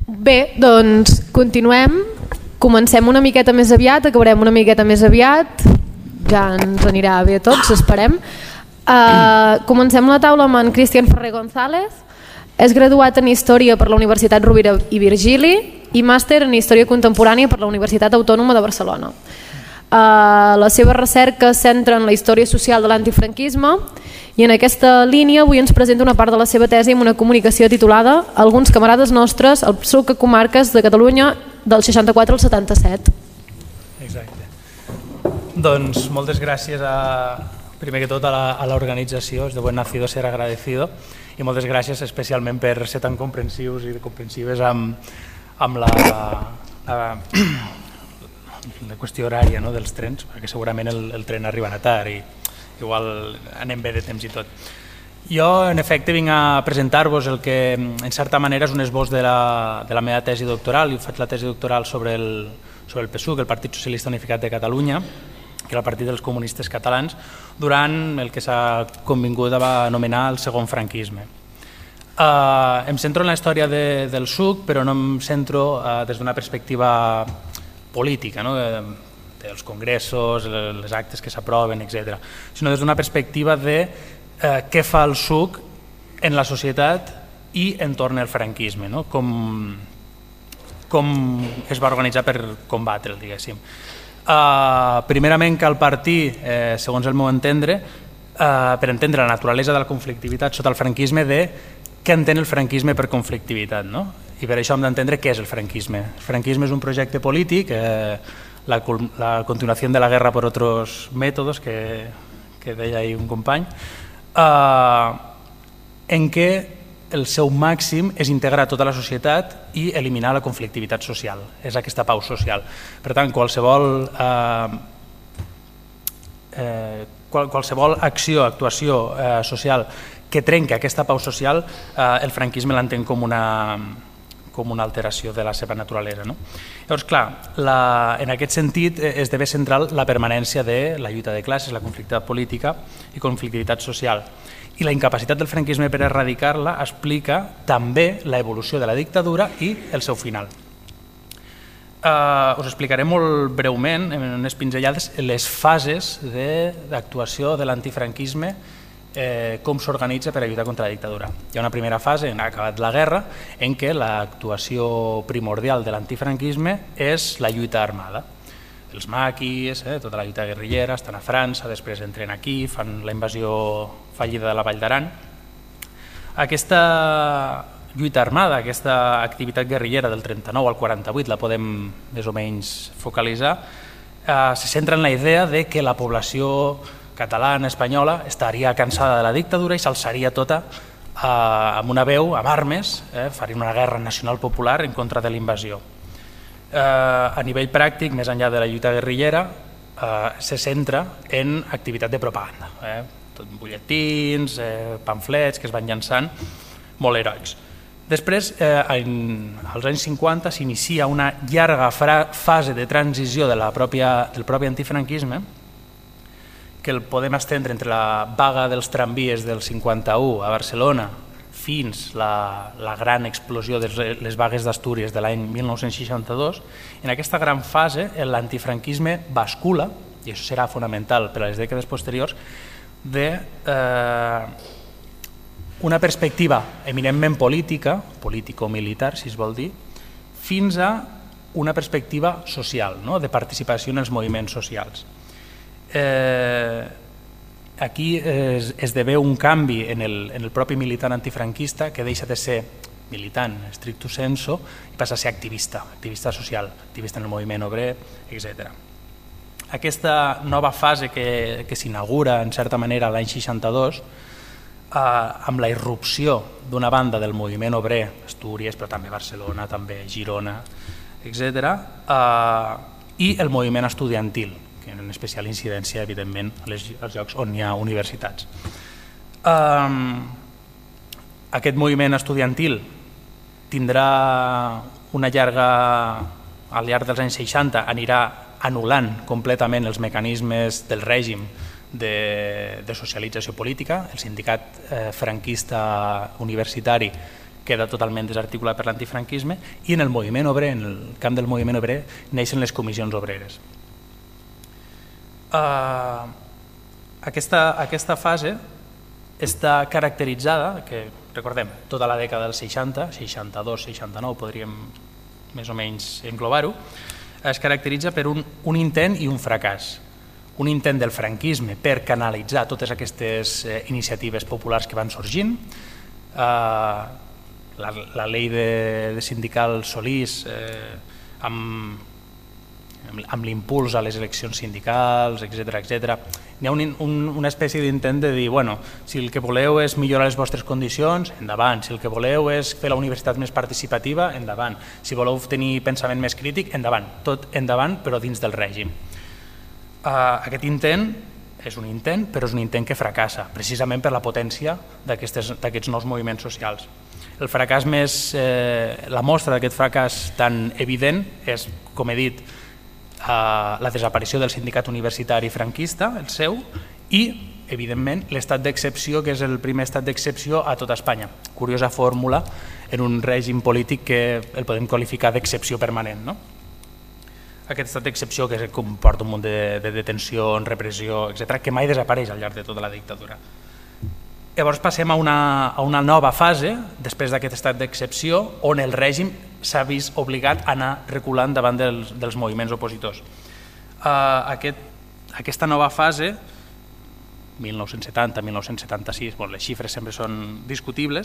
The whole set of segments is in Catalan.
Bé, doncs continuem. Comencem una miqueta més aviat, acabarem una miqueta més aviat. Ja ens anirà bé a tots, esperem. Comencem la taula amb en Cristian Ferrer González. És graduat en Història per la Universitat Rovira i Virgili i màster en Història Contemporània per la Universitat Autònoma de Barcelona. La seva recerca es centra en la història social de l'antifranquisme i en aquesta línia avui ens presenta una part de la seva tesi amb una comunicació titulada Alguns camarades nostres al PSUC a comarques de Catalunya del 64 al 77. Exacte. Doncs moltes gràcies primer que tot a l'organització, és de buen nacido ser agradecido, i moltes gràcies especialment per ser tan comprensius i comprensives amb la qüestió horària dels trens, perquè segurament el tren arribarà tard i igual anem bé de temps i tot. Jo, en efecte, vinc a presentar-vos el que, en certa manera, és un esbós de la meva tesi doctoral. Jo faig la tesi doctoral sobre el PSUC, el Partit Socialista Unificat de Catalunya, que era el partit dels comunistes catalans, durant el que s'ha convingut a anomenar el segon franquisme. Em centro en la història del PSUC, però no em centro des d'una perspectiva política, dels congressos, les actes que s'aproven, etc., sinó des d'una perspectiva de què fa el PSUC en la societat i entorn al franquisme, com es va organitzar per combatre'l, diguéssim. Primerament cal partir, segons el meu entendre, per entendre la naturalesa de la conflictivitat sota el franquisme, de què entén el franquisme per conflictivitat, i per això hem d'entendre què és el franquisme. El franquisme és un projecte polític, la continuació de la guerra per altres mètodes, que deia ahir un company, en què el seu màxim és integrar tota la societat i eliminar la conflictivitat social, és aquesta pau social. Per tant, qualsevol acció, actuació social que trenca aquesta pau social, el franquisme l'entén com una alteració de la seva naturalesa. Llavors, clar, en aquest sentit esdevé central la permanència de la lluita de classes, la conflictivitat política i conflictivitat social. I la incapacitat del franquisme per erradicar-la explica també l'evolució de la dictadura i el seu final. Us explicaré molt breument, en unes pinzellades, les fases d'actuació de l'antifranquisme, com s'organitza per a lluitar contra la dictadura. Hi ha una primera fase, en acabat la guerra, en què l'actuació primordial de l'antifranquisme és la lluita armada. Els maquis, tota la lluita guerrillera, estan a França, després entren aquí, fan la invasió fallida de la Vall d'Aran. Aquesta lluita armada, aquesta activitat guerrillera del 39 al 48, la podem més o menys focalitzar, se centra en la idea de que la població catalana, espanyola, estaria cansada de la dictadura i s'alçaria tota amb una veu, amb armes, faria una guerra nacional popular en contra de la invasió. A nivell pràctic, més enllà de la lluita guerrillera, se centra en activitat de propaganda, butlletins, pamflets que es van llançant, molt heroics. Després, als anys 50, s'inicia una llarga fase de transició del propi antifranquisme, que el podem estendre entre la vaga dels tramvies del 51 a Barcelona fins la gran explosió de les vagues d'Astúries de l'any 1962. En aquesta gran fase l'antifranquisme bascula, i això serà fonamental per a les dècades posteriors, d'una perspectiva eminentment política, político-militar, si es vol dir, fins a una perspectiva social, de participació en els moviments socials. Aquí esdevé un canvi en el propi militant antifranquista, que deixa de ser militant stricto sensu i passa a ser activista social, activista en el moviment obrer, etc. Aquesta nova fase que s'inaugura en certa manera l'any 62, amb la irrupció d'una banda del moviment obrer, Astúries, però també Barcelona, també Girona, etc., i el moviment estudiantil, que en especial incidència, evidentment, als llocs on hi ha universitats. Aquest moviment estudiantil tindrà una llarga... al llarg dels anys 60 anirà anul·lant completament els mecanismes del règim de socialització política. El sindicat franquista universitari queda totalment desarticulat per l'antifranquisme, i en el moviment obrer, en el camp del moviment obrer, neixen les comissions obreres. Aquesta fase està caracteritzada, que recordem, tota la dècada dels 60, 62, 69, podríem més o menys englobar-ho, es caracteritza per un intent i un fracàs. Un intent del franquisme per canalitzar totes aquestes iniciatives populars que van sorgint, la llei de sindical Solís amb l'impuls a les eleccions sindicals, etc. Hi ha una espècie d'intent de dir, bueno, si el que voleu és millorar les vostres condicions, endavant. Si el que voleu és fer la universitat més participativa, endavant. Si voleu tenir pensament més crític, endavant. Tot endavant, però dins del règim. Aquest intent és un intent, però és un intent que fracassa, precisament per la potència d'aquests nous moviments socials. El fracàs més, la mostra d'aquest fracàs tan evident és, com he dit, la desaparició del sindicat universitari franquista, el seu, i, evidentment, l'estat d'excepció, que és el primer estat d'excepció a tota Espanya. Curiosa fórmula en un règim polític que el podem qualificar d'excepció permanent, no? Aquest estat d'excepció que comporta un munt de detencions, repressió, etc., que mai desapareix al llarg de tota la dictadura. Llavors passem a una nova fase, després d'aquest estat d'excepció, on el règim s'ha vist obligat a anar reculant davant dels moviments opositors. Aquesta nova fase, 1970-1976, les xifres sempre són discutibles,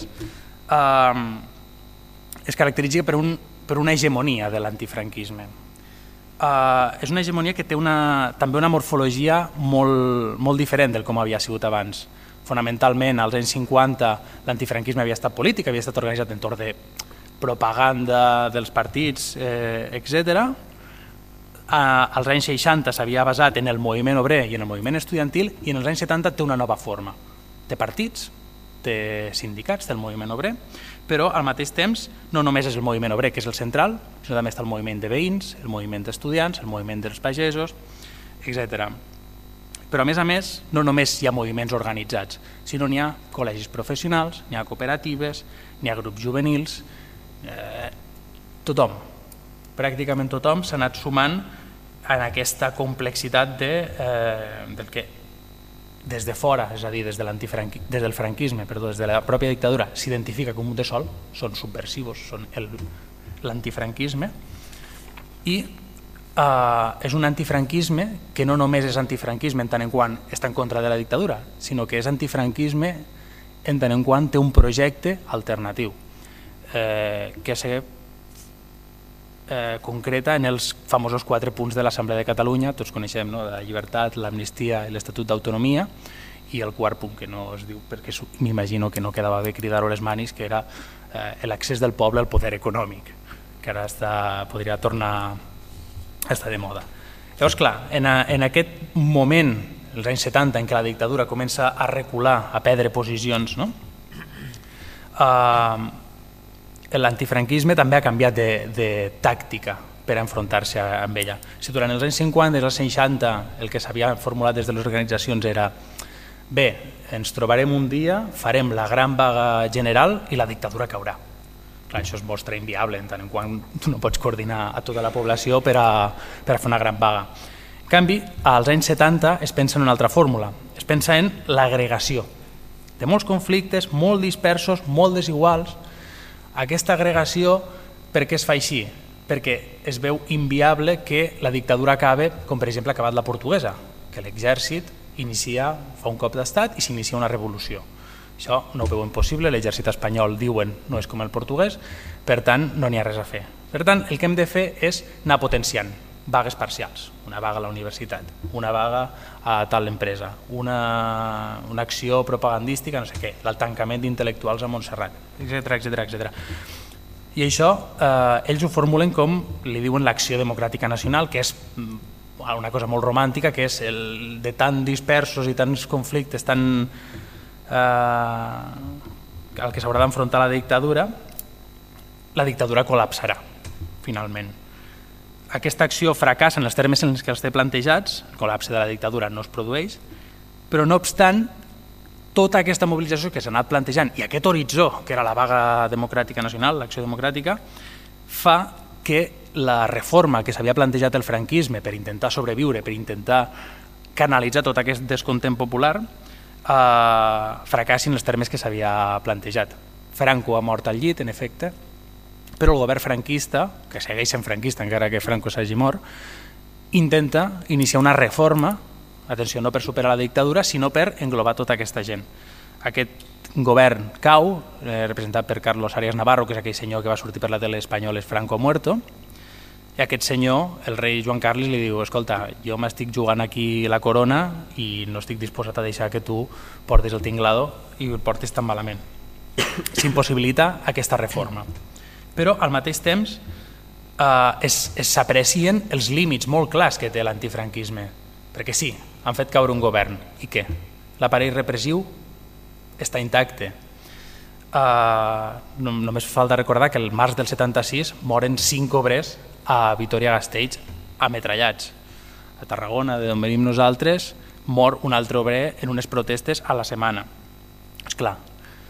es caracteritza per una hegemonia de l'antifranquisme. És una hegemonia que té també una morfologia molt diferent del com havia sigut abans. Fonamentalment, als anys 50, l'antifranquisme havia estat polític, havia estat organitzat entorn de propaganda dels partits, etc. Als anys 60 s'havia basat en el moviment obrer i en el moviment estudiantil, i en els anys 70 té una nova forma. Té partits, té sindicats del moviment obrer, però al mateix temps no només és el moviment obrer, que és el central, sinó també està el moviment de veïns, el moviment d'estudiants, el moviment dels pagesos, etc. Però a més, no només hi ha moviments organitzats, sinó n'hi ha col·legis professionals, n'hi ha cooperatives, n'hi ha grups juvenils, tothom, pràcticament tothom s'ha anat sumant en aquesta complexitat del que des de fora, és a dir, des del franquisme, des de la pròpia dictadura, s'identifica com un de sol, són subversivos, són l'antifranquisme, i és un antifranquisme que no només és antifranquisme en tant en quant està en contra de la dictadura, sinó que és antifranquisme en tant en quant té un projecte alternatiu que se concreta en els famosos 4 punts de l'Assemblea de Catalunya. Tots coneixem, no? La llibertat, l'amnistia i l'Estatut d'Autonomia, i el quart punt, que no es diu perquè m'imagino que no quedava bé cridar-ho a les manis, que era l'accés del poble al poder econòmic, que ara podria tornar a estar de moda. Llavors, clar, en aquest moment, els anys 70, en què la dictadura comença a recular, a perdre posicions, no? L'antifranquisme també ha canviat de tàctica per enfrontar-se amb ella. Si durant els anys 50 i els 60 el que s'havia formulat des de les organitzacions era bé, ens trobarem un dia, farem la gran vaga general i la dictadura caurà. Clar, això es mostra inviable en tant en quant tu no pots coordinar a tota la població per a fer una gran vaga. En canvi, als anys 70 es pensa en una altra fórmula, es pensa en l'agregació de molts conflictes, molt dispersos, molt desiguals. Aquesta agregació, per què es fa així? Perquè es veu inviable que la dictadura acabe, com per exemple ha acabat la portuguesa, que l'exèrcit fa un cop d'estat i s'inicia una revolució. Això no ho veuen possible, l'exèrcit espanyol, diuen, no és com el portuguès, per tant no n'hi ha res a fer. Per tant, el que hem de fer és anar potenciant vagues parcials, una vaga a la universitat, una vaga a tal empresa, una acció propagandística, no sé què, el tancament d'intel·lectuals a Montserrat, etc. I això ells ho formulen com, li diuen l'acció democràtica nacional, que és una cosa molt romàntica, que és de tan dispersos i tants conflictes, al que s'haurà d'enfrontar la dictadura col·lapsarà, finalment. Aquesta acció fracassa en els termes en què els té plantejats, el col·lapse de la dictadura no es produeix, però no obstant, tota aquesta mobilització que s'ha anat plantejant i aquest horitzó, que era la vaga democràtica nacional, l'acció democràtica, fa que la reforma que s'havia plantejat el franquisme per intentar sobreviure, per intentar canalitzar tot aquest descontent popular, fracassi en els termes que s'havia plantejat. Franco ha mort al llit, en efecte, però el govern franquista, que segueix sent franquista encara que Franco s'hagi mort, intenta iniciar una reforma, atenció, no per superar la dictadura, sinó per englobar tota aquesta gent. Aquest govern cau, representat per Carlos Arias Navarro, que és aquell senyor que va sortir per la tele espanyola, és Franco muerto, i aquest senyor, el rei Joan Carles, li diu: escolta, jo m'estic jugant aquí la corona i no estic disposat a deixar que tu portis el tinglado i el portis tan malament. S'impossibilita aquesta reforma. Però al mateix temps s'aprecien els límits molt clars que té l'antifranquisme, perquè sí, han fet caure un govern, i què? L'aparell repressiu està intacte. Només falta recordar que el març del 76 moren 5 obrers a Vitoria-Gasteiz ametrallats. A Tarragona, d'on venim nosaltres, mor un altre obrer en unes protestes a la setmana. Esclar,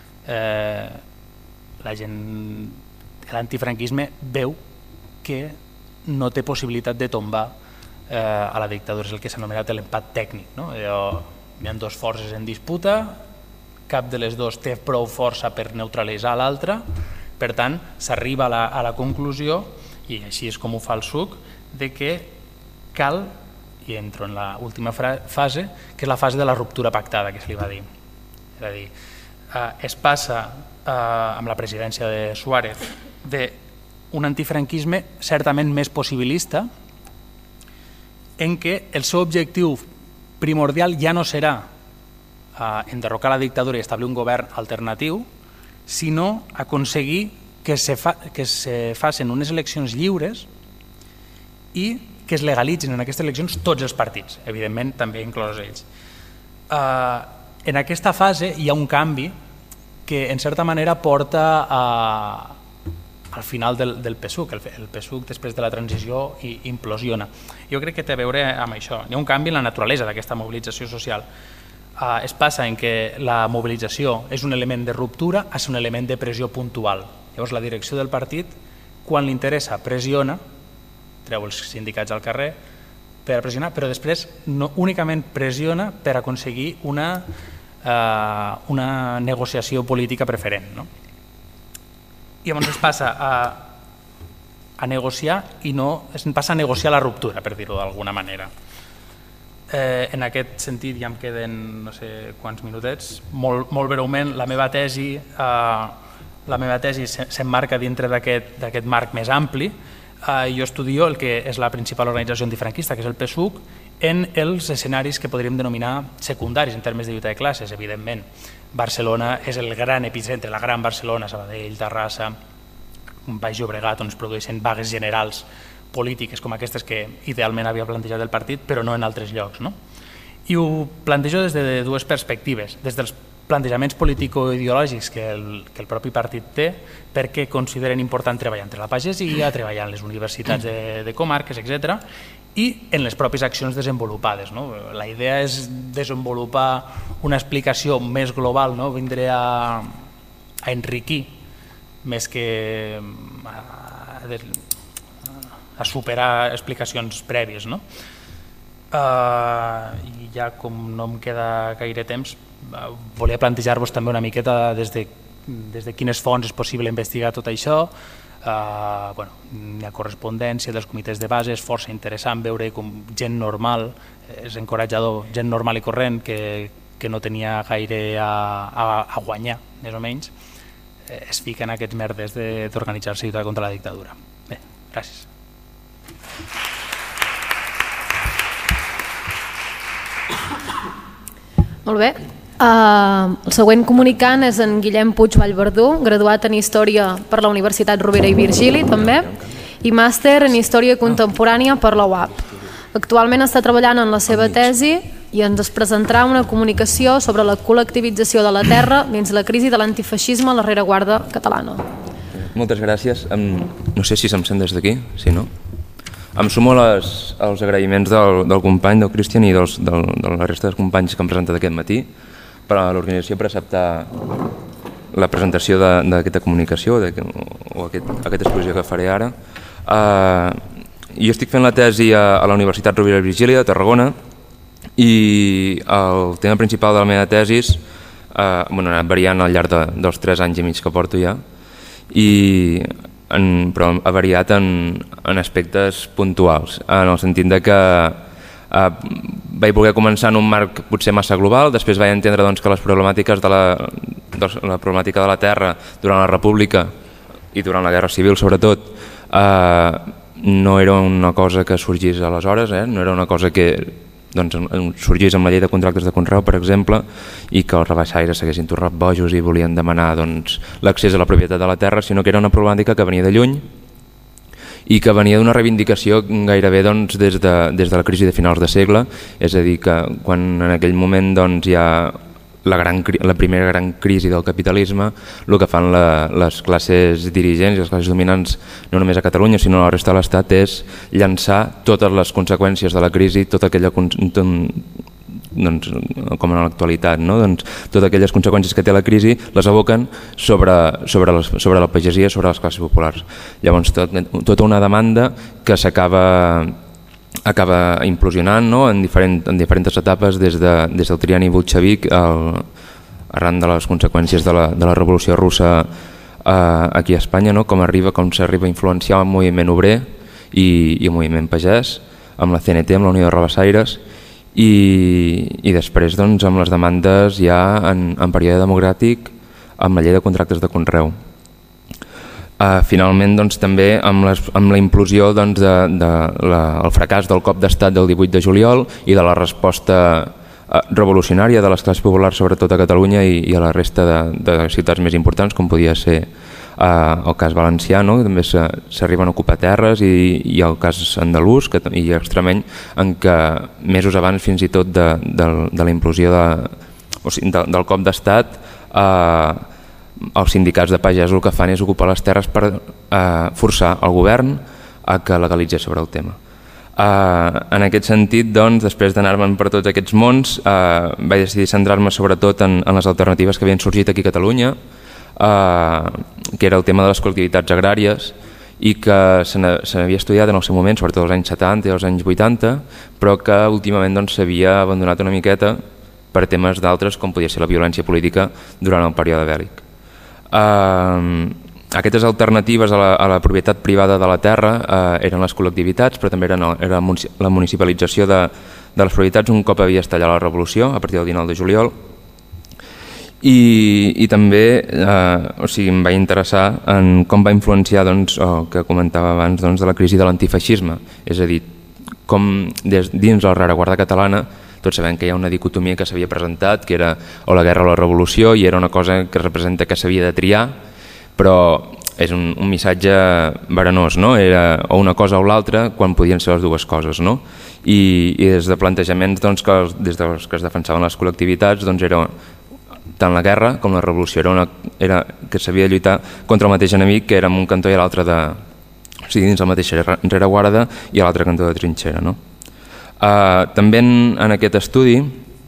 la gent, l'antifranquisme veu que no té possibilitat de tombar a la dictadura, és el que s'ha anomenat l'empat tècnic. Hi ha dues forces en disputa, cap de les dues té prou força per neutralitzar l'altra, per tant s'arriba a la conclusió, i així és com ho fa el SUC, de que cal, i entro en l'última fase, que és la fase de la ruptura pactada, que se li va dir. És a dir, es passa amb la presidència de Suárez d'un antifranquisme certament més possibilista, en què el seu objectiu primordial ja no serà enderrocar la dictadura i establir un govern alternatiu, sinó aconseguir que se facin unes eleccions lliures i que es legalitzin en aquestes eleccions tots els partits, evidentment també inclosos ells. En aquesta fase hi ha un canvi que en certa manera porta al final del PSUC. El PSUC després de la transició implosiona. Jo crec que té a veure amb això. Hi ha un canvi en la naturalesa d'aquesta mobilització social. Es passa en què la mobilització és un element de ruptura a ser un element de pressió puntual. Llavors la direcció del partit, quan li interessa, pressiona, treu els sindicats al carrer per a pressionar, però després no únicament pressiona per aconseguir una negociació política preferent. I llavors es passa a negociar i no es passa a negociar la ruptura, per dir-ho d'alguna manera. En aquest sentit ja em queden no sé quants minutets. Molt breument, la meva tesi s'emmarca dintre d'aquest marc més ampli. Jo estudio el que és la principal organització antifranquista, que és el PSUC, en els escenaris que podríem denominar secundaris en termes de lluita de classes. Evidentment, Barcelona és el gran epicentre, la gran Barcelona, Sabadell, Terrassa, Baix Llobregat, on es produeixen vagues generals polítiques com aquestes que idealment havia plantejat el partit, però no en altres llocs. I ho plantejo des de dues perspectives, des dels plantejaments político-ideològics que el propi partit té, perquè consideren important treballar entre la pagesia, treballar en les universitats de comarques, etc., i en les pròpies accions desenvolupades. La idea és desenvolupar una explicació més global, vindre a enriquir més que a superar explicacions prèvies. I ja com no em queda gaire temps, volia plantejar-vos també una miqueta des de quines fonts és possible investigar tot això. Hi ha correspondència dels comitès de base, és força interessant veure com gent normal, és encoratjador, gent normal i corrent que no tenia gaire a guanyar, més o menys, es fica en aquests merdes d'organitzar-se i lluitar contra la dictadura. Bé, gràcies. Molt bé. El següent comunicant és en Guillem Puig Vallverdú, graduat en Història per la Universitat Rovira i Virgili també, i màster en Història Contemporània per la UAP. Actualment està treballant en la seva tesi i ens presentarà una comunicació sobre la col·lectivització de la terra dins la crisi de l'antifeixisme a la rereguarda catalana. Moltes gràcies. No sé si se'm sent des d'aquí, si no. Em sumo als agraïments del company, del Cristian, i de la resta dels companys que han presentat aquest matí. l'organització per acceptar la presentació d'aquesta comunicació o aquesta exposició que faré ara. Jo estic fent la tesi a la Universitat Rovira i Virgili de Tarragona i el tema principal de la meva tesi ha anat variant al llarg dels 3 anys i mig que porto ja, però ha variat en aspectes puntuals, en el sentit de que vaig voler començar en un marc potser massa global, després vaig entendre que les problemàtiques la problemàtica de la terra durant la República i durant la Guerra Civil sobretot no era una cosa que sorgís aleshores, no era una cosa que sorgís amb la llei de contractes de conreu, per exemple, i que els rabassaires s'haguessin tornat bojos i volien demanar l'accés a la propietat de la terra, sinó que era una problemàtica que venia de lluny i que venia d'una reivindicació gairebé des de la crisi de finals de segle, és a dir, que quan en aquell moment hi ha la primera gran crisi del capitalisme, el que fan les classes dirigents i les classes dominants no només a Catalunya sinó a la resta de l'Estat és llançar totes les conseqüències de la crisi, tota aquella com en l'actualitat, totes aquelles conseqüències que té la crisi les aboquen sobre la pagesia, sobre les classes populars. Llavors tota una demanda que s'acaba implosionant en diferents etapes des del trienni bolxevic arran de les conseqüències de la revolució russa aquí a Espanya, com s'arriba a influenciar el moviment obrer i el moviment pagès amb la CNT, amb la Unió de Rabassaires i després amb les demandes ja en període democràtic amb la llei de contractes de conreu. Finalment també amb la implosió del fracàs del cop d'estat del 18 de juliol i de la resposta revolucionària de les classes populars sobretot a Catalunya i a la resta de ciutats més importants com podia ser el cas valencià, també s'arriben a ocupar terres i el cas andalús i extremeny en què mesos abans fins i tot de la implosió del cop d'estat els sindicats de pagesos el que fan és ocupar les terres per forçar el govern a que legalitzés sobre el tema. En aquest sentit, després d'anar-me'n per tots aquests mons, vaig decidir centrar-me sobretot en les alternatives que havien sorgit aquí a Catalunya, que era el tema de les col·lectivitats agràries i que s'havia estudiat en el seu moment, sobretot als anys 70 i als anys 80, però que últimament s'havia abandonat una miqueta per temes d'altres com podia ser la violència política durant el període bèl·lic. Aquestes alternatives a la propietat privada de la terra eren les col·lectivitats, però també era la municipalització de les propietats un cop havia estallat la revolució a partir del 19 de juliol i també em va interessar en com va influenciar el que comentava abans de la crisi de l'antifeixisme, és a dir, com dins la rereguarda catalana tots sabem que hi ha una dicotomia que s'havia presentat, que era o la guerra o la revolució, i era una cosa que representa que s'havia de triar, però és un missatge verenós, era o una cosa o l'altra quan podien ser les dues coses. I des de plantejaments des dels que es defensaven les col·lectivitats era tant la guerra com la revolució, era que s'havia de lluitar contra el mateix enemic, que era en un cantó i a l'altre dins la mateixa rereguarda i a l'altre cantó de trinxera. També en aquest estudi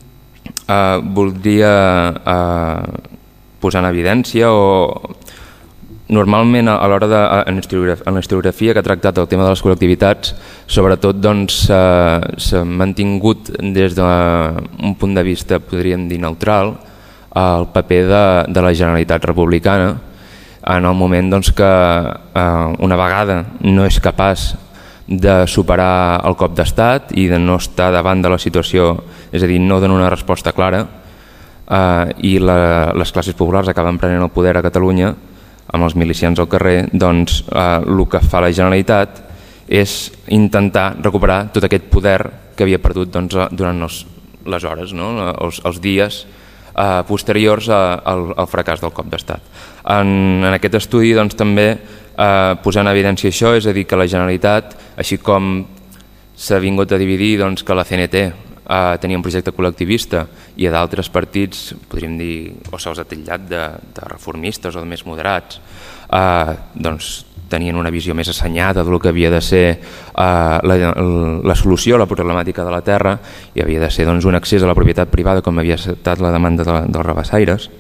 voldria posar en evidència normalment a l'hora en la historiografia que ha tractat el tema de les col·lectivitats sobretot s'ha mantingut des d'un punt de vista podríem dir neutral el paper de la Generalitat republicana en el moment que una vegada no és capaç de superar el cop d'estat i de no estar davant de la situació, és a dir, no dona una resposta clara i les classes populars acaben prenent el poder a Catalunya amb els milicians al carrer, el que fa la Generalitat és intentar recuperar tot aquest poder que havia perdut durant les hores, els dies posteriors al fracàs del cop d'estat. En aquest estudi també posar en evidència això, és a dir, que la Generalitat, així com s'ha vingut a dividir que la CNT tenia un projecte col·lectivista i a d'altres partits, podríem dir, o se'ls ha titllat de reformistes o de més moderats, doncs tenien una visió més assenyada del que havia de ser la solució a la problemàtica de la terra i havia de ser doncs, un accés a la propietat privada com havia estat la demanda dels rabassaires.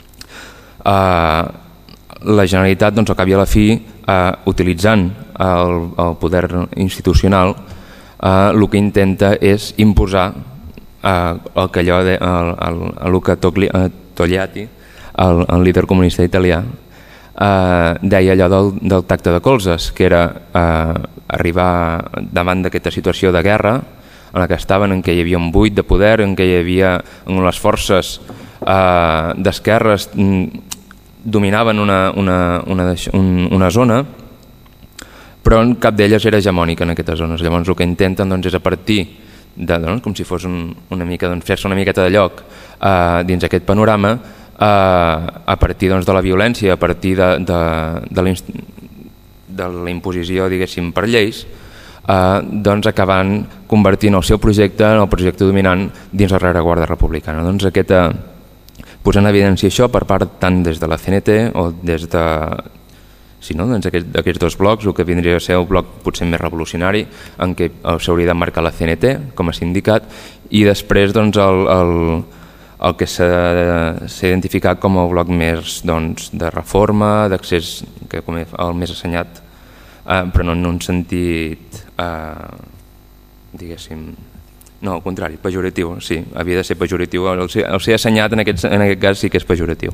La Generalitat, doncs, al cap i a la fi, utilitzant el poder institucional, el que intenta és imposar el que Luca Togliatti, el líder comunista italià, deia allò del tacte de colzes, que era arribar davant d'aquesta situació de guerra en la que estaven, en què hi havia un buit de poder, en què hi havia les forces d'esquerres dominaven una zona, però cap d'elles era hegemònica en aquestes zones. Llavors el que intenten és a partir de, com si fos fer-se una miqueta de lloc dins aquest panorama, a partir de la violència, a partir de la imposició, diguéssim, per lleis, acabant convertint el seu projecte en el projecte dominant dins la rereguarda republicana. Posant en evidència això per part tant des de la CNT o des d'aquests dos blocs, el que vindria a ser el bloc potser més revolucionari, en què s'hauria d'emmarcar la CNT com a sindicat, i després el que s'ha identificat com el bloc més de reforma, d'accés, com el més assenyat, però no en un sentit, diguéssim, no, al contrari, pejoratiu, sí, havia de ser pejoratiu, el ser assenyat en aquest cas sí que és pejoratiu.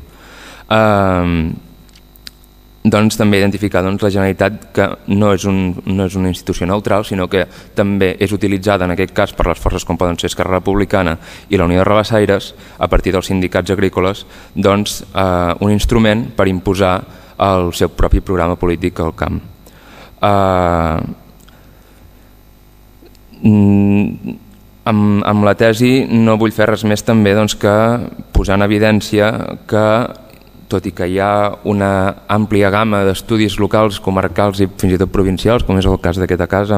Doncs també identificar la Generalitat que no és una institució neutral, sinó que també és utilitzada en aquest cas per les forces com poden ser Esquerra Republicana i la Unió de Rabassaires, a partir dels sindicats agrícoles, un instrument per imposar el seu propi programa polític al camp. Amb la tesi no vull fer res més també que posar en evidència que tot i que hi ha una àmplia gamma d'estudis locals, comarcals i fins i tot provincials, com és el cas d'aquesta casa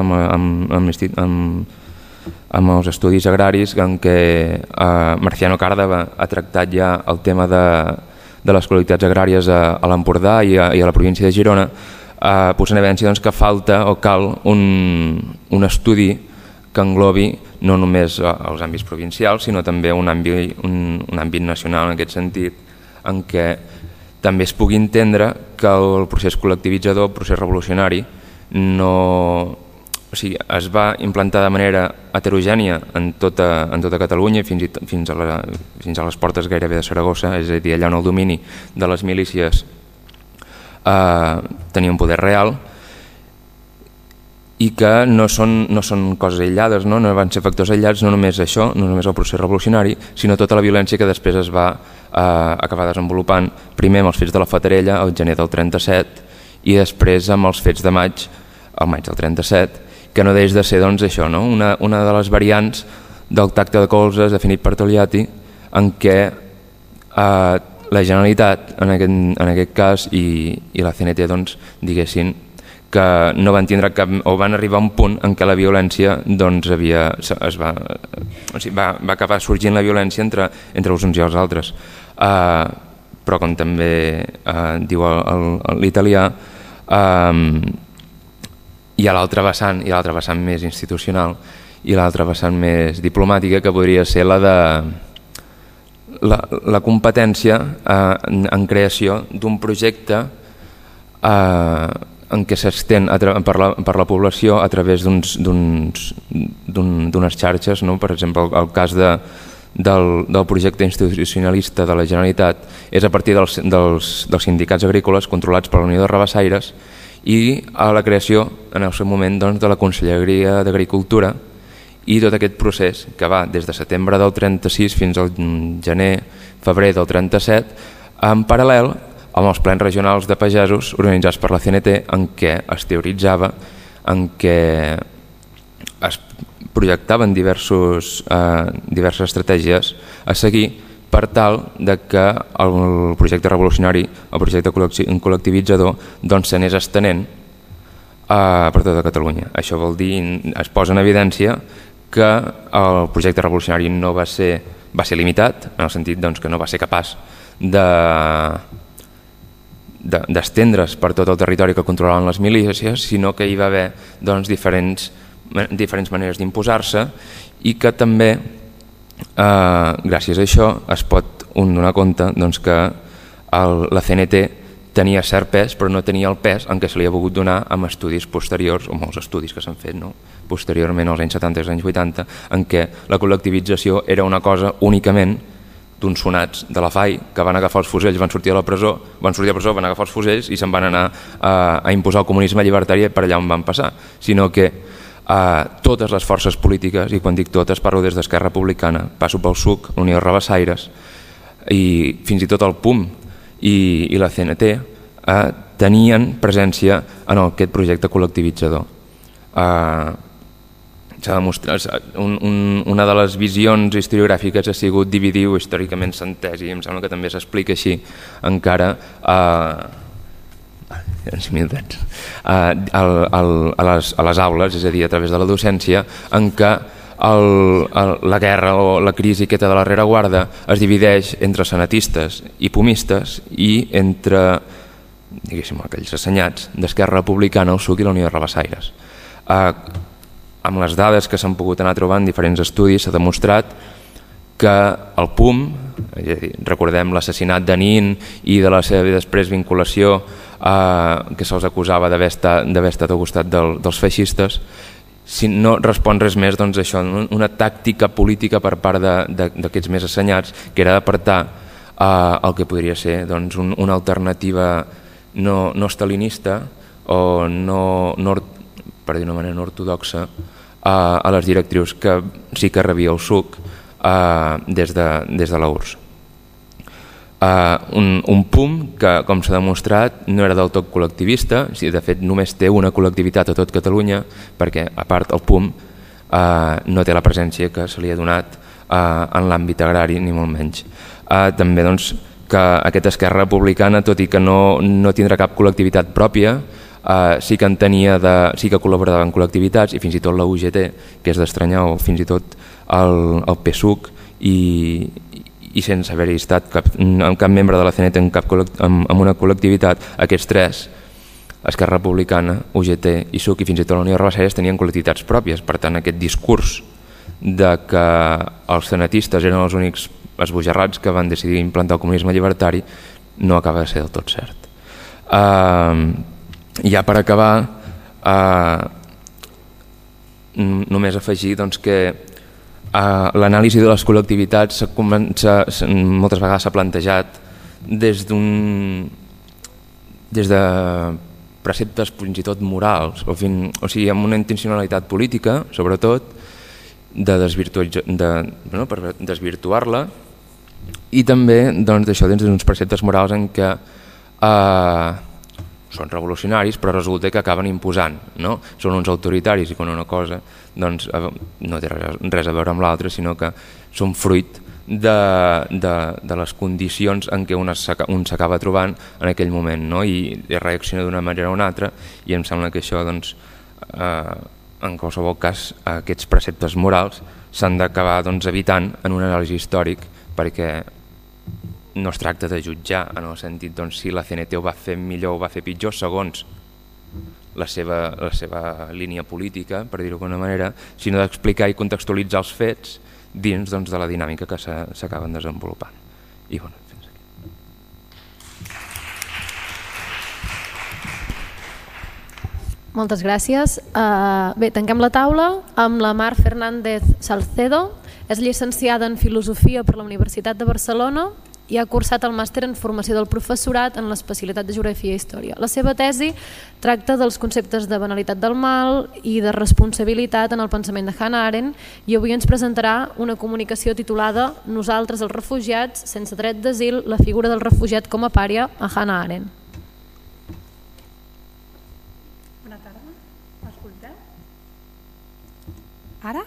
amb els estudis agraris en què Marciano Càrdava ha tractat ja el tema de les qualitats agràries a l'Empordà i a la província de Girona, posant en evidència que falta o cal un estudi que englobi no només els àmbits provincials, sinó també un àmbit nacional en aquest sentit, en què també es pugui entendre que el procés col·lectivitzador, el procés revolucionari, es va implantar de manera heterogènia en tota Catalunya fins a les portes gairebé de Saragossa, és a dir, allà on el domini de les milícies tenia un poder real, i que no són coses aïllades, no van ser factors aïllats, no només això, no només el procés revolucionari, sinó tota la violència que després es va acabar desenvolupant, primer amb els fets de la Fatarella, el gener del 37, i després amb els fets de maig, el maig del 37, que no deix de ser això, una de les variants del tacte de colzes definit per Togliatti, en què la Generalitat, en aquest cas, i la CNT, diguessin, que no van tindre o van arribar a un punt en què la violència va acabar sorgint la violència entre els uns i els altres. Però com també diu l'italià, hi ha l'altre vessant més institucional i l'altre vessant més diplomàtica, que podria ser la competència en creació d'un projecte en què s'estén per la població a través d'unes xarxes, per exemple el cas del projecte institucionalista de la Generalitat és a partir dels sindicats agrícoles controlats per la Unió de Rabassaires i a la creació en el seu moment de la Conselleria d'Agricultura, i tot aquest procés que va des de setembre del 36 fins al gener-febrer del 37, en paral·lel amb els plens regionals de pagesos organitzats per la CNT, en què es teoritzava, en què es projectaven diverses estratègies a seguir per tal que el projecte revolucionari, el projecte col·lectivitzador, s'anés estenent per tota Catalunya. Això vol dir, es posa en evidència que el projecte revolucionari no va ser limitat, en el sentit que no va ser capaç d'estendre's per tot el territori que controlaven les milícies, sinó que hi va haver diferents maneres d'imposar-se i que també, gràcies a això, es pot donar compte que la CNT tenia cert pes, però no tenia el pes en què se li ha volgut donar amb estudis posteriors, o molts estudis que s'han fet posteriorment als anys 70 i als anys 80, en què la col·lectivització era una cosa únicament d'uns sonats de la FAI que van agafar els fusells, van sortir a la presó, van agafar els fusells i se'n van anar a imposar el comunisme llibertari per allà on van passar, sinó que totes les forces polítiques, i quan dic totes parlo des d'Esquerra Republicana, passo pel SUC, Unió Rabassaires i fins i tot el PUM i la CNT tenien presència en aquest projecte col·lectivitzador. S'ha demostrat, una de les visions historiogràfiques ha sigut dividir històricament s'entès, i em sembla que també s'explica així encara a les aules, és a dir, a través de la docència, en què la guerra o la crisi aquesta de la rereguarda es divideix entre senatistes i pumistes i entre, diguéssim, aquells assenyats d'Esquerra Republicana, el SUC i la Unió de Rabassaires. Amb les dades que s'han pogut anar trobant en diferents estudis s'ha demostrat que el PUM, recordem l'assassinat de Nin i de la seva després vinculació que se'ls acusava d'haver estat al costat dels feixistes, si no respon res més, doncs això, una tàctica política per part d'aquests més assenyats, que era d'apartar el que podria ser una alternativa no stalinista o per dir d'una manera no ortodoxa a les directrius que sí que rebia el SUC des de la URSS. Un PUM que, com s'ha demostrat, no era del tot col·lectivista, de fet només té una col·lectivitat a tot Catalunya, perquè a part el PUM no té la presència que se li ha donat en l'àmbit agrari, ni molt menys. També que aquesta Esquerra Republicana, tot i que no tindrà cap col·lectivitat pròpia, sí que col·laborava en col·lectivitats, i fins i tot la UGT, que és d'estranyar, o fins i tot el PSUC, i sense haver-hi estat cap membre de la CNT en una col·lectivitat, aquests tres, Esquerra Republicana, UGT i SUC, i fins i tot la Unió de Rabassaires, tenien col·lectivitats pròpies. Per tant, aquest discurs de que els senatistes eren els únics esbojarrats que van decidir implantar el comunisme llibertari no acaba de ser del tot cert. Ja per acabar, només afegir que l'anàlisi de les col·lectivitats moltes vegades s'ha plantejat des de preceptes fins i tot morals, o sigui, amb una intencionalitat política, sobretot, per desvirtuar-la, i també d'això dins d'uns preceptes morals en què són revolucionaris però resulta que acaben imposant, són uns autoritaris, i quan una cosa no té res a veure amb l'altra, sinó que són fruit de les condicions en què un s'acaba trobant en aquell moment, i reacciona d'una manera o una altra, i em sembla que això, en qualsevol cas, aquests preceptes morals s'han d'acabar evitant en un anàlisi històric, perquè no es tracta de jutjar en el sentit si la CNT ho va fer millor o ho va fer pitjor segons la seva línia política, per dir-ho d'alguna manera, sinó d'explicar i contextualitzar els fets dins de la dinàmica que s'acaben desenvolupant. I bueno, fins aquí. Moltes gràcies. Bé, tanquem la taula amb la Mar Fernández Salcedo. És llicenciada en Filosofia per la Universitat de Barcelona i ha cursat el màster en formació del professorat en l'especialitat de Geografia i Història. La seva tesi tracta dels conceptes de banalitat del mal i de responsabilitat en el pensament de Hannah Arendt, i avui ens presentarà una comunicació titulada Nosaltres els refugiats, sense dret d'asil, la figura del refugiat com a pària a Hannah Arendt. Bona tarda, m'escolteu? Ara?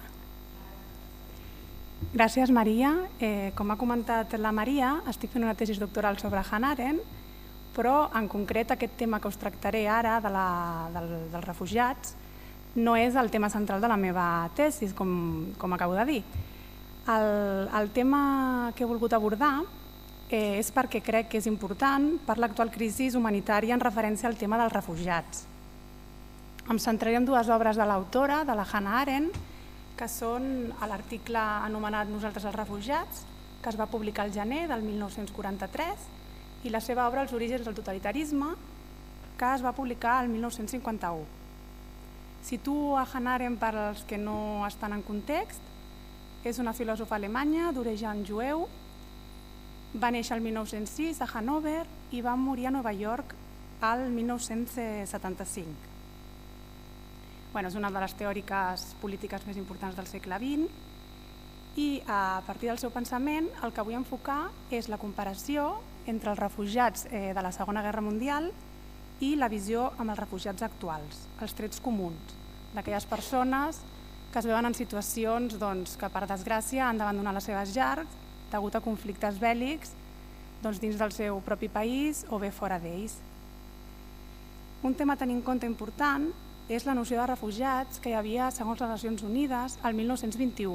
Gràcies, Maria. Com ha comentat la Maria, estic fent una tesi doctoral sobre Hannah Arendt, però en concret aquest tema que us tractaré ara dels refugiats no és el tema central de la meva tesi, com acabo de dir. El tema que he volgut abordar és perquè crec que és important per l'actual crisi humanitària en referència al tema dels refugiats. Em centraré en dues obres de l'autora, de la Hannah Arendt, que són l'article anomenat Nosaltres els refugiats, que es va publicar al gener del 1943, i la seva obra Els orígens del totalitarisme, que es va publicar el 1951. Situo a Hannah Arendt, per als que no estan en context, és una filòsofa alemanya d'origen jueu, va néixer el 1906 a Hannover i va morir a Nova York el 1975. És una de les teòriques polítiques més importants del segle XX i a partir del seu pensament el que vull enfocar és la comparació entre els refugiats de la Segona Guerra Mundial i la visió amb els refugiats actuals, els trets comuns d'aquelles persones que es veuen en situacions que per desgràcia han d'abandonar les seves llars degut a conflictes bèl·lics dins del seu propi país o bé fora d'ells. Un tema a tenir en compte important és la noció de refugiats que hi havia segons les Nacions Unides el 1921.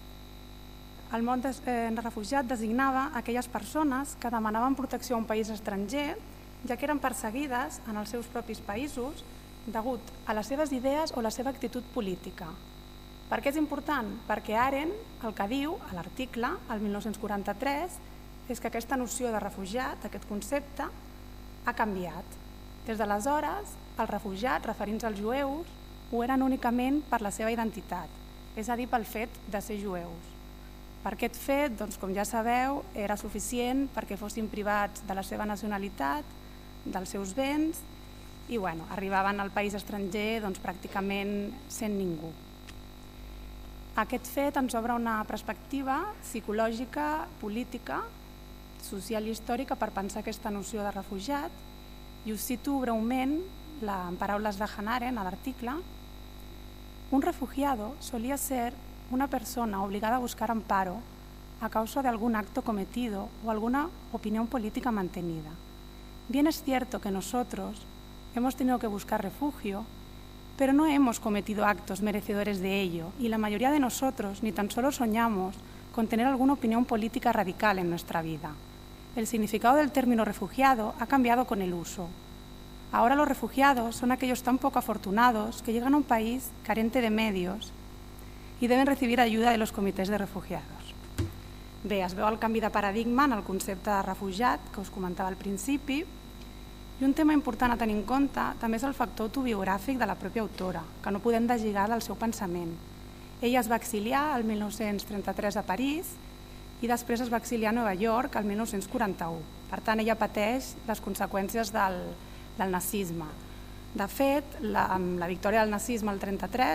El mot de refugiat designava aquelles persones que demanaven protecció a un país estranger ja que eren perseguides en els seus propis països degut a les seves idees o la seva actitud política. Per què és important? Perquè Arendt el que diu a l'article, el 1943, és que aquesta noció de refugiat, aquest concepte, ha canviat. Des d'aleshores, els refugiats, referint-se als jueus, ho eren únicament per la seva identitat, és a dir, pel fet de ser jueus. Per aquest fet, com ja sabeu, era suficient perquè fossin privats de la seva nacionalitat, dels seus béns, i arribaven al país estranger pràcticament sent ningú. Aquest fet ens obre una perspectiva psicològica, política, social i històrica per pensar aquesta noció de refugiat i us cito breument en paraules de Hannah Arendt a l'article. Un refugiado solía ser una persona obligada a buscar amparo a causa de algún acto cometido o alguna opinión política mantenida. Bien es cierto que nosotros hemos tenido que buscar refugio, pero no hemos cometido actos merecedores de ello y la mayoría de nosotros ni tan solo soñamos con tener alguna opinión política radical en nuestra vida. El significado del término refugiado ha cambiado con el uso. Ahora los refugiados son aquellos tan poco afortunados que llegan a un país carente de medios i deben recibir ayuda de los comités de refugiados. Bé, es veu el canvi de paradigma en el concepte de refugiat que us comentava al principi i un tema important a tenir en compte també és el factor autobiogràfic de la pròpia autora, que no podem deslligar del seu pensament. Ella es va exiliar el 1933 a París i després es va exiliar a Nova York el 1941. Per tant, ella pateix les conseqüències del nazisme. De fet, amb la victòria del nazisme el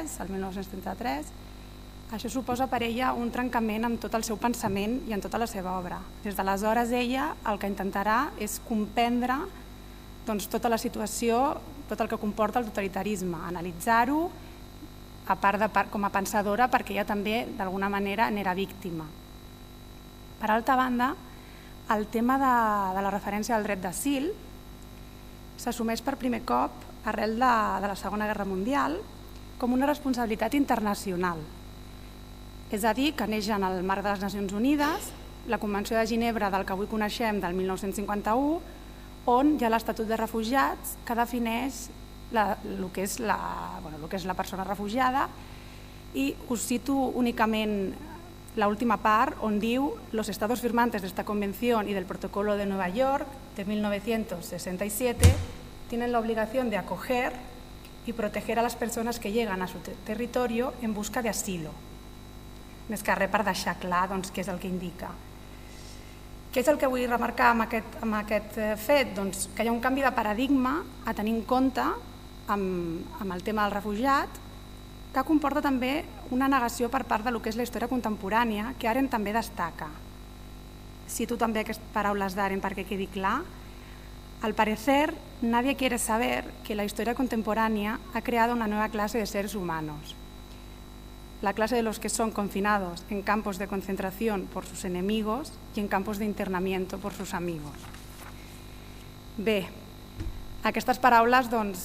1933, això suposa per ella un trencament amb tot el seu pensament i en tota la seva obra. Des d'aleshores, ella el que intentarà és comprendre tota la situació, tot el que comporta el totalitarisme, analitzar-ho, a part com a pensadora, perquè ella també d'alguna manera n'era víctima. Per altra banda, el tema de la referència al dret d'asil s'assumeix per primer cop arrel de la Segona Guerra Mundial com una responsabilitat internacional. És a dir, que neix en el marc de les Nacions Unides, la Convenció de Ginebra del que avui coneixem del 1951, on hi ha l'Estatut de Refugiats que defineix el que és la persona refugiada i us cito únicament l'última part on diu «Los estados firmantes de esta convención y del protocolo de Nueva York de 1967 tienen la obligación de acoger y proteger a las personas que llegan a su territorio en busca de asilo». Més que res per deixar clar què és el que indica. Què és el que vull remarcar amb aquest fet? Doncs que hi ha un canvi de paradigma a tenir en compte amb el tema del refugiat que comporta també una negació per part del que és la història contemporània que Arendt també destaca. Cito també aquestes paraules d'Arendt perquè quedi clar. Al parecer, nadie quiere saber que la historia contemporánea ha creado una nueva clase de seres humanos. La clase de los que son confinados en campos de concentración por sus enemigos y en campos de internamiento por sus amigos. Bé, aquestes paraules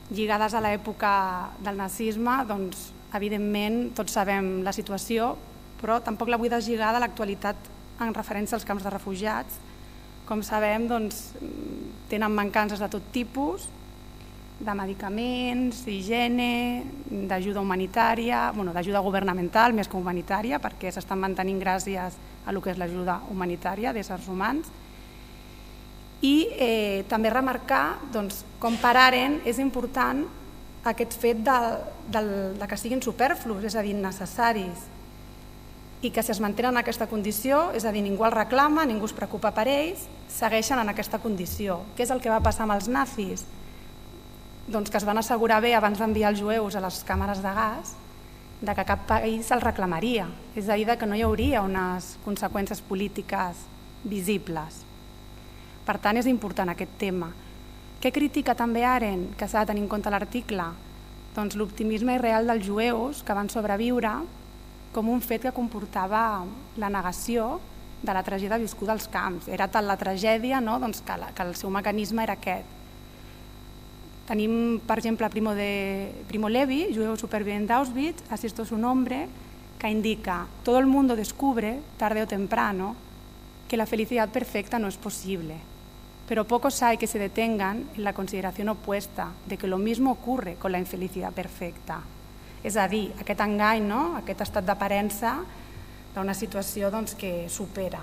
lligades a l'època del nazisme, doncs, evidentment, tots sabem la situació, però tampoc la vull deslligar de l'actualitat en referència als camps de refugiats. Com sabem, doncs, tenen mancances de tot tipus, de medicaments, d'higiene, d'ajuda humanitària, d'ajuda governamental més que humanitària, perquè s'estan mantenint gràcies a el que és l'ajuda humanitària d'éssers humans. I també remarcar com per Arendt és important aquest fet de que siguin superflus, és a dir, necessaris, i que si es mantenen en aquesta condició, és a dir, ningú els reclama, ningú es preocupa per ells, segueixen en aquesta condició. Què és el que va passar amb els nazis? Doncs que es van assegurar bé abans d'enviar els jueus a les càmeres de gas de que cap país els reclamaria, és a dir, que no hi hauria unes conseqüències polítiques visibles. Per tant, és important aquest tema. Què critica també Arendt, que s'ha de tenir en compte l'article? Doncs l'optimisme irreal dels jueus que van sobreviure com un fet que comportava la negació de la tragèdia viscuda als camps. Era tal la tragèdia que el seu mecanisme era aquest. Tenim, per exemple, Primo Levi, jueu superviviente d'Auschwitz, Así esto es un hombre, que indica: todo el mundo descubre, tarde o temprano, que la felicidad perfecta no es posible, pero pocos hay que se detengan en la consideración opuesta de que lo mismo ocurre con la infelicidad perfecta. És a dir, aquest engany, aquest estat d'aparença d'una situació que supera.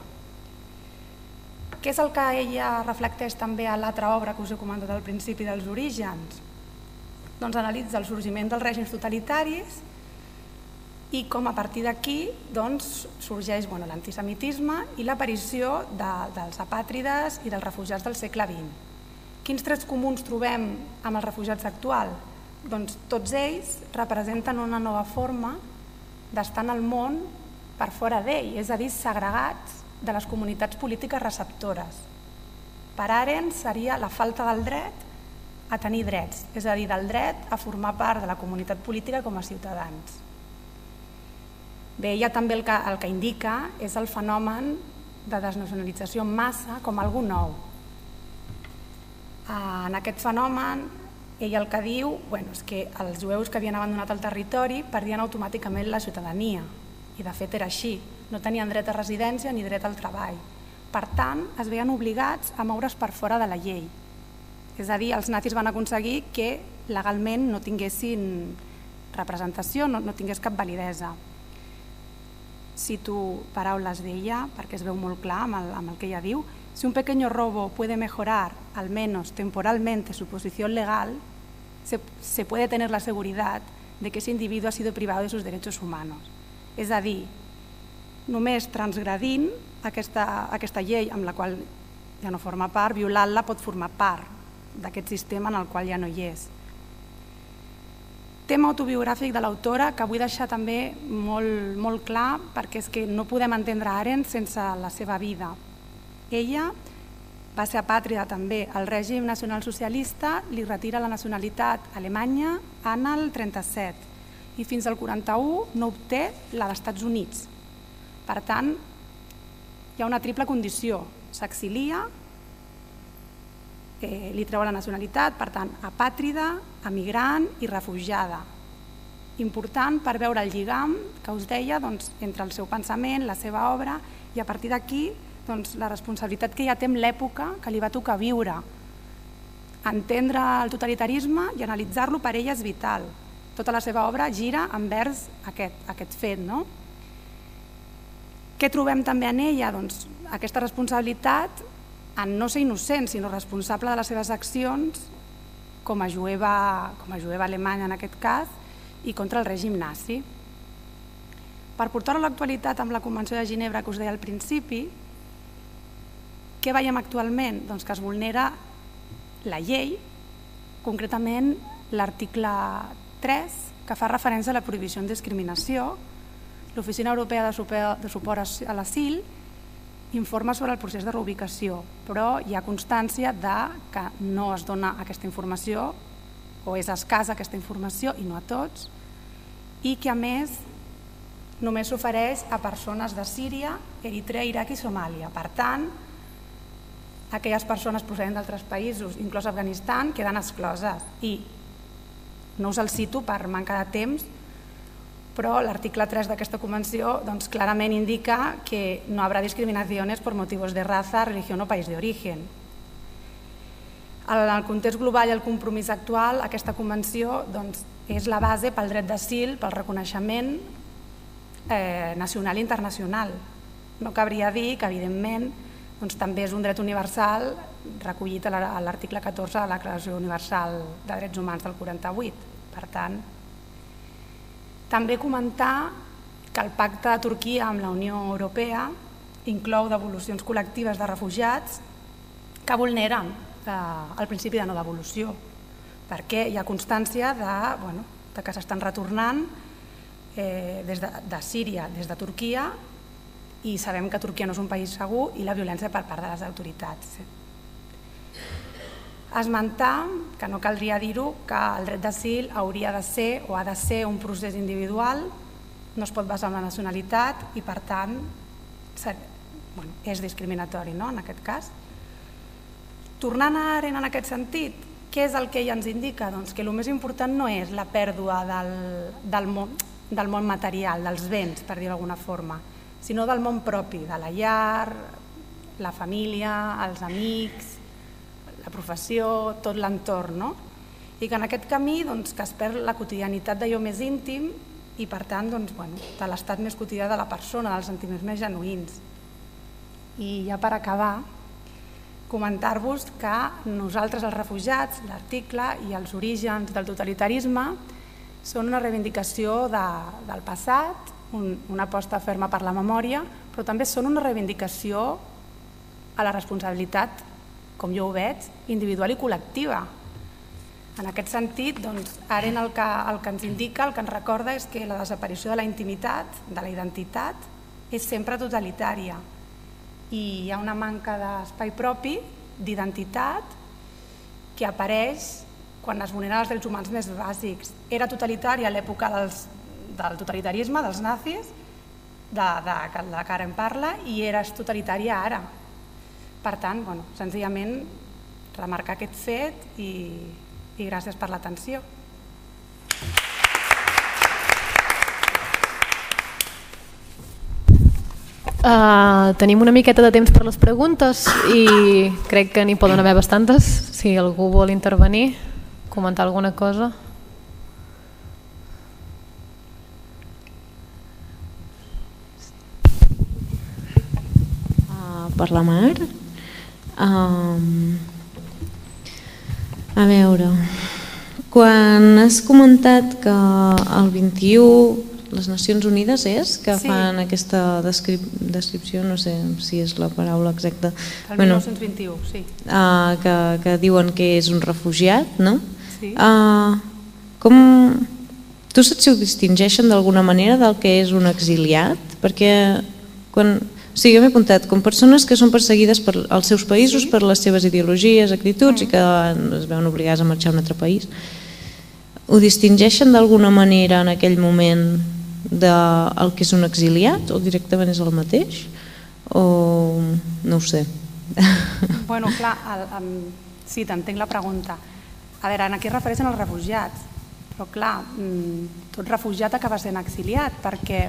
Què és el que ella reflecteix també a l'altra obra que us he comentat al principi dels orígens? Doncs analitza el sorgiment dels règims totalitaris i com a partir d'aquí sorgeix l'antisemitisme i l'aparició dels apàtrides i dels refugiats del segle XX. Quins trets comuns trobem amb els refugiats actuals? Doncs tots ells representen una nova forma d'estar en el món per fora d'ell, és a dir, segregats de les comunitats polítiques receptores. Per Arendt seria la falta del dret a tenir drets, és a dir, del dret a formar part de la comunitat política com a ciutadans. Bé, ella també el que indica és el fenomen de desnacionalització en massa com algú nou. En aquest fenomen, ella el que diu és que els jueus que havien abandonat el territori perdien automàticament la ciutadania, i de fet era així, no tenien dret a residència ni dret al treball. Per tant, es veien obligats a moure's per fora de la llei. És a dir, els nazis van aconseguir que legalment no tinguessin representació, no tingués cap validesa. Cito paraules d'ella perquè es veu molt clar amb el que ella diu: si un pequeño robo puede mejorar, al menos temporalmente, su posición legal, se puede tener la seguridad de que ese individuo ha sido privado de sus derechos humanos. És a dir, només transgredint aquesta llei amb la qual ja no forma part, violant-la pot formar part d'aquest sistema en el qual ja no hi és. Tema autobiogràfic de l'autora que vull deixar també molt clar, perquè és que no podem entendre Arendt sense la seva vida. Ella va ser apàtrida també. El règim nacionalsocialista li retira la nacionalitat alemanya en el 1937 i fins al 1941 no obté la dels Estats Units. Per tant, hi ha una triple condició: s'exilia, li treu la nacionalitat, per tant, apàtrida, emigrant i refugiada. Important per veure el lligam que us deia entre el seu pensament, la seva obra, i a partir d'aquí la responsabilitat que ella té amb l'època que li va tocar viure. Entendre el totalitarisme i analitzar-lo per ella és vital. Tota la seva obra gira envers aquest fet. Què trobem també en ella? Aquesta responsabilitat en no ser innocent, sinó responsable de les seves accions com a jueva alemanya en aquest cas i contra el règim nazi. Per portar-ho a l'actualitat amb la Convenció de Ginebra que us deia al principi, què veiem actualment? Doncs que es vulnera la llei, concretament l'article 3, que fa referència a la prohibició de discriminació. L'Oficina Europea de Suport a l'Asil informa sobre el procés de reubicació, però hi ha constància que no es dona aquesta informació o és escassa aquesta informació i no a tots, i que a més només s'ofereix a persones de Síria, Eritrea, Iraq i Somàlia. Per tant, aquelles persones procedents d'altres països, inclòs Afganistan, queden excloses. I No us el cito per manca de temps, però l'article 3 d'aquesta convenció clarament indica que no habrá discriminaciones por motivos de raza, religión o país de origen. En el context global i el compromís actual, aquesta convenció és la base pel dret d'asil, pel reconeixement nacional i internacional. No cabria dir que, evidentment, també és un dret universal recollit a l'article 14 de la Declaració Universal de Drets Humans del 48. Per tant, també comentar que el pacte de Turquia amb la Unió Europea inclou devolucions col·lectives de refugiats que vulneren el principi de no devolució, perquè hi ha constància de que s'estan retornant de Síria, des de Turquia, i sabem que Turquia no és un país segur i la violència per part de les autoritats. Esmentar, que no caldria dir-ho, que el dret d'asil hauria de ser o ha de ser un procés individual, no es pot basar en la nacionalitat i, per tant, és discriminatori en aquest cas. Tornant a Arendt en aquest sentit, què és el que ella ens indica? Doncs que el més important no és la pèrdua del món material, dels béns, per dir-ho d'alguna forma, sinó del món propi, de la llar, la família, els amics, la professió, tot l'entorn, i que en aquest camí que es perd la quotidianitat d'allò més íntim i, per tant, de l'estat més quotidià de la persona, dels sentiments més genuïns. I ja per acabar, comentar-vos que nosaltres, els refugiats, l'article i els orígens del totalitarisme són una reivindicació del passat, una aposta ferma per la memòria, però també són una reivindicació a la responsabilitat, com jo ho veig, individual i col·lectiva. En aquest sentit, Arendt el que ens indica, el que ens recorda és que la desaparició de la intimitat, de la identitat, és sempre totalitària. I hi ha una manca d'espai propi, d'identitat, que apareix quan es vulneren els drets humans més bàsics. Era totalitària a l'època del totalitarisme, dels nazis, de què ara en parla, i és totalitària ara. Per tant, senzillament, remarcar aquest fet i gràcies per l'atenció. Tenim una miqueta de temps per les preguntes i crec que n'hi poden haver bastantes. Si algú vol intervenir, comentar alguna cosa. Per la Mar. A veure, quan has comentat que el 21 les Nacions Unides fan aquesta descripció, no sé si és la paraula exacta. El 1921, sí. Que diuen que és un refugiat, no? Sí. Tu saps si ho distingeixen d'alguna manera del que és un exiliat? Perquè jo m'he apuntat com persones que són perseguides als seus països per les seves ideologies, actituds i que es veuen obligades a marxar a un altre país. Ho distingeixen d'alguna manera en aquell moment del que és un exiliat o directament és el mateix? O no ho sé. Bueno, clar, sí, t'entenc la pregunta. A veure, aquí es refereixen als refugiats, però clar, tot refugiat acaba sent exiliat, perquè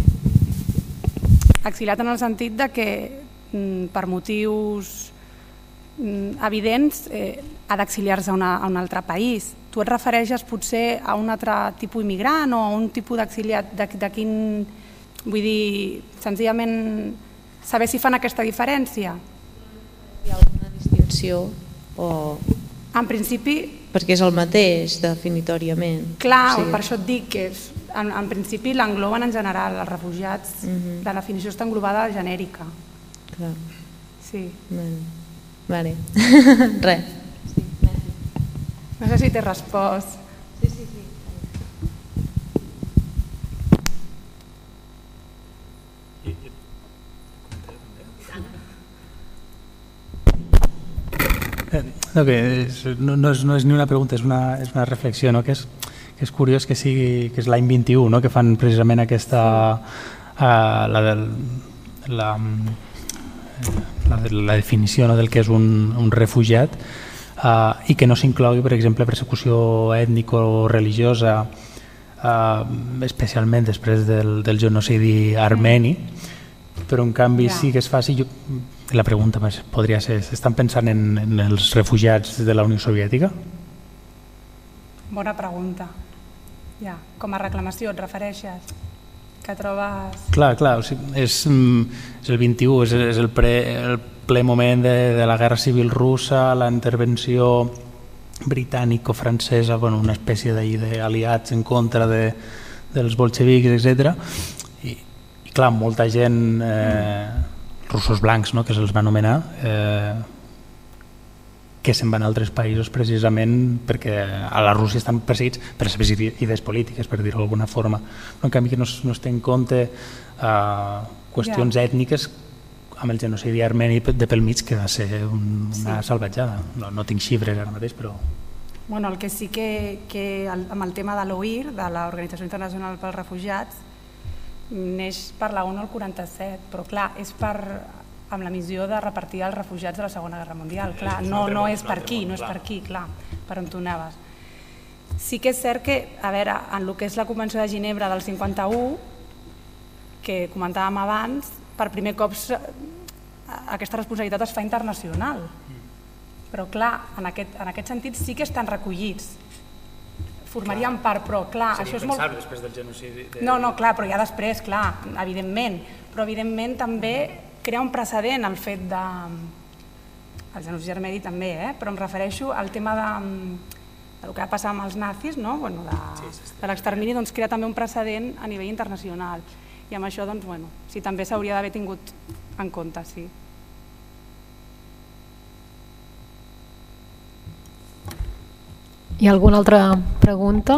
exiliat en el sentit que per motius evidents ha d'exiliar-se a un altre país. Tu et refereixes potser a un altre tipus immigrant o a un tipus d'exiliat de quin... Vull dir, senzillament saber si fan aquesta diferència. Hi ha alguna distinció o... En principi... Perquè és el mateix, definitoriament. Clar, per això et dic que en principi l'engloben en general, els refugiats. La definició està englobada genèrica. Clar. Sí. Vale. Res. No sé si t'he respost. Sí. No és ni una pregunta, és una reflexió, no? Que és curiós que és l'any 21, no? Que fan precisament aquesta la definició, no? Del que és un refugiat, i que no s'inclogui, per exemple, persecució ètnico-religiosa, especialment després del genocidi armeni, però en canvi sí que es faci. La pregunta podria ser, estan pensant en els refugiats de la Unió Soviètica? Bona pregunta. Ja, com a reclamació et refereixes? Que trobes... Clar, és el 21, és el ple moment de la guerra civil russa, la intervenció britànico-francesa, una espècie d'aliats en contra dels bolxevics, etc. I clar, molta gent, russos blancs, que se'ls va anomenar, que se'n van a altres països precisament perquè a la Rússia estan perseguits per les seves idees polítiques, per dir-ho d'alguna forma. Però en canvi que no es té en compte qüestions ètniques amb el genocidi armeni de pel mig, que va ser una salvatjada. No tinc xifres ara mateix, però... El que sí que amb el tema de l'OIR, de l'Organització Internacional pels Refugiats, neix per la ONU el 47, però clar, és amb la missió de repartir els refugiats de la Segona Guerra Mundial. Clar, no és per aquí, clar, per on tu anaves. Sí que és cert que, a veure, en el que és la Convenció de Ginebra del 51, que comentàvem abans, per primer cop aquesta responsabilitat es fa internacional. Però clar, en aquest sentit sí que estan recollits. Formarien part, però clar, això és molt... Seria impensable després del genocidi... No, clar, però ja després, clar, evidentment. Però evidentment també crea un precedent el fet de... El genocidi armeni també, però em refereixo al tema del que va passar amb els nazis, de l'extermini, doncs crea també un precedent a nivell internacional. I amb això, doncs, sí, també s'hauria d'haver tingut en compte, sí. Hi ha alguna altra pregunta?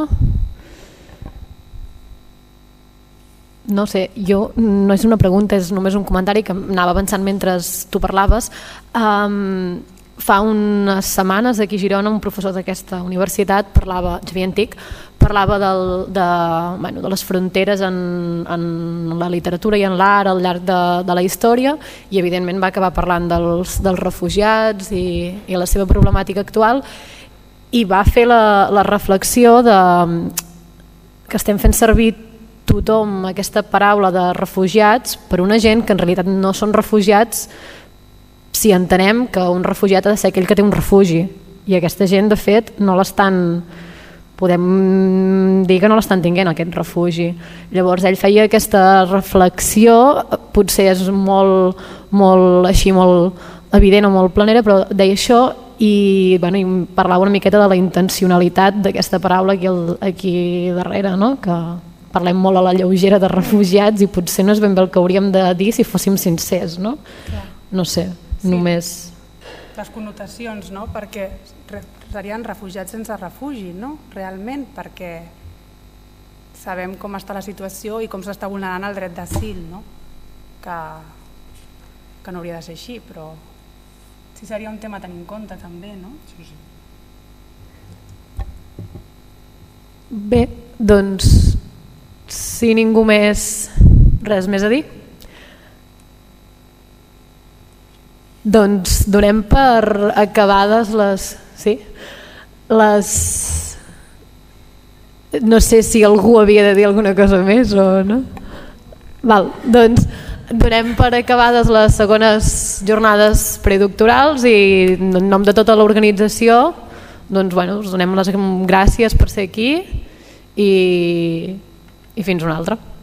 No sé, no és una pregunta, és només un comentari que anava avançant mentre tu parlaves. Fa unes setmanes aquí a Girona un professor d'aquesta universitat parlava, Xavier Antic, parlava de les fronteres en la literatura i en l'art al llarg de la història, i evidentment va acabar parlant dels refugiats i la seva problemàtica actual, i va fer la reflexió que estem fent servir tothom aquesta paraula de refugiats per una gent que en realitat no són refugiats si entenem que un refugiat ha de ser aquell que té un refugi, i aquesta gent de fet no l'estan, podem dir que no l'estan tinguent aquest refugi. Llavors ell feia aquesta reflexió, potser és molt evident o molt planera, però deia això i parlava una miqueta de la intencionalitat d'aquesta paraula aquí darrere, que parlem molt a la lleugera de refugiats i potser no és ben bé el que hauríem de dir si fóssim sincers, no? No sé, només... Les connotacions, perquè serien refugiats sense refugi, realment, perquè sabem com està la situació i com s'està vulnerant el dret d'asil, que no hauria de ser així, però sí seria un tema a tenir en compte també, no? Bé, doncs si ningú més, res més a dir, doncs donem per acabades no sé si algú havia de dir alguna cosa més o no. Doncs donem per acabades les segones jornades predoctorals i en nom de tota l'organització us donem les gràcies per ser aquí i fins una altra.